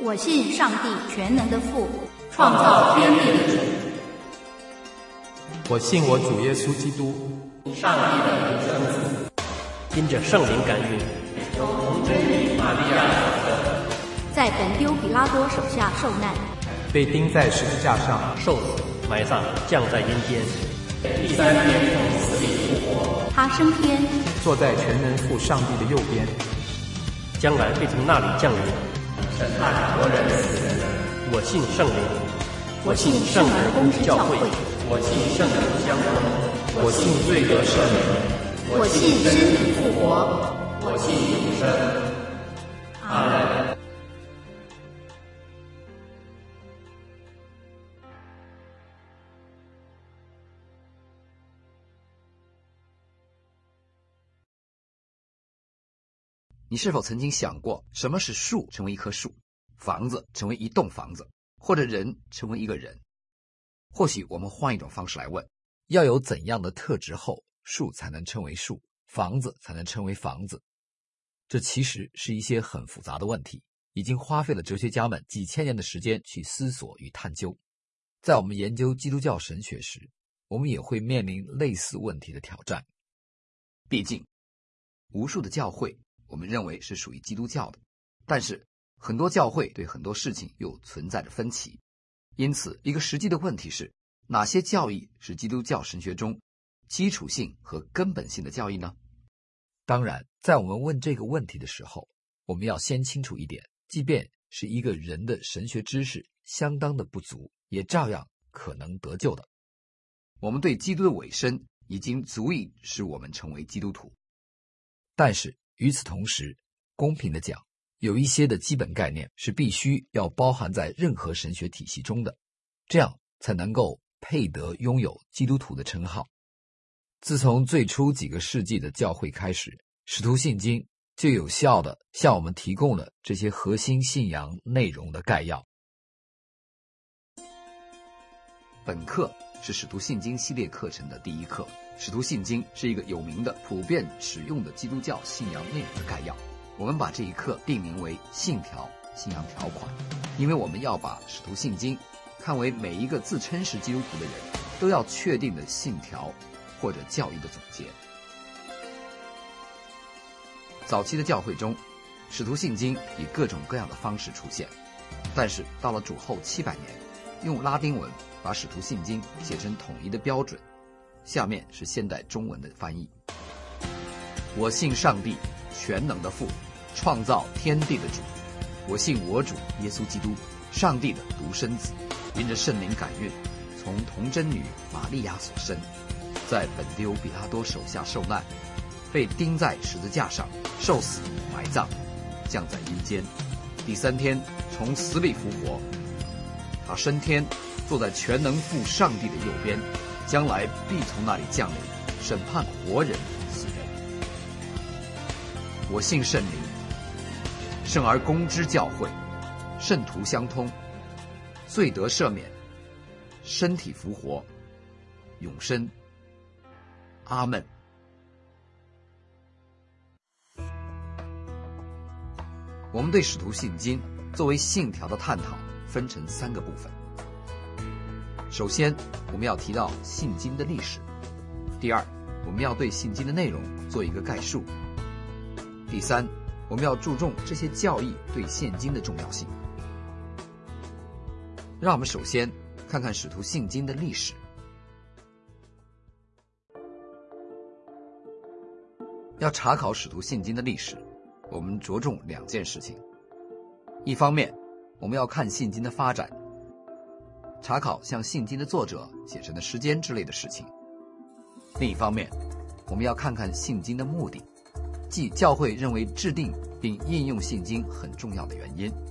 我信上帝全能的父，创造天地的主。 我信我主耶稣基督， 上帝的独生子，因着圣灵感孕，从真理玛利亚所生， 在本丢比拉多手下受难， 被钉在十字架上受死、埋葬，降在阴间，第三天从死里复活。 他升天， 坐在全能父上帝的右边， 将来会从那里降临，审判活人死人。我信圣灵， 我信圣而公之教会， 我信圣灵相通， 我信罪得赦免， 我信身体复活， 我信永生。阿门。 你是否曾经想过，什么使树成为一棵树，房子成为一栋房子，或者人成为一个人？或许我们换一种方式来问，要有怎样的特质后，树才能称为树，房子才能称为房子？这其实是一些很复杂的问题，已经花费了哲学家们几千年的时间去思索与探究。在我们研究基督教神学时，我们也会面临类似问题的挑战。毕竟，无数的教会我们认为是属于基督教的，但是很多教会对很多事情又存在着分歧。因此，一个实际的问题是，哪些教义是基督教神学中基础性和根本性的教义呢？当然，在我们问这个问题的时候，我们要先清楚一点，即便是一个人的神学知识相当的不足，也照样可能得救的。我们对基督的委身已经足以使我们成为基督徒。但是与此同时，公平的讲，有一些的基本概念是必须要包含在任何神学体系中的，这样才能够配得拥有基督徒的称号。自从最初几个世纪的教会开始，使徒信经就有效地向我们提供了这些核心信仰内容的概要。本课是使徒信经系列课程的第一课。使徒信经是一个有名的、普遍使用的基督教信仰内容的概要。我们把这一课定名为信条、信仰条款，因为我们要把使徒信经看为每一个自称是基督徒的人都要确定的信条或者教义的总结。早期的教会中，使徒信经以各种各样的方式出现，但是到了主后700年，用拉丁文把使徒信经写成统一的标准。下面是现代中文的翻译。我信上帝全能的父，创造天地的主。我信我主耶稣基督，上帝的独生子，因着圣灵感孕，从童贞女玛利亚所生，在本丢比拉多手下受难，被钉在十字架上，受死埋葬，降在阴间，第三天从死里复活。他升天，坐在全能父上帝的右边，将来必从那里降临，审判活人死人。我信圣灵，圣而公之教会，圣徒相通，罪得赦免，身体复活，永生。阿们。我们对使徒信经作为信条的探讨分成3个部分。首先，我们要提到信经的历史；第二，我们要对信经的内容做一个概述；第三，我们要注重这些教义对现今的重要性。让我们首先看看使徒信经的历史。要查考使徒信经的历史，我们着重2件事情。一方面，我们要看信经的发展，查考像信经的作者写成的时间之类的事情。另一方面，我们要看看信经的目的，即教会认为制定并应用信经很重要的原因。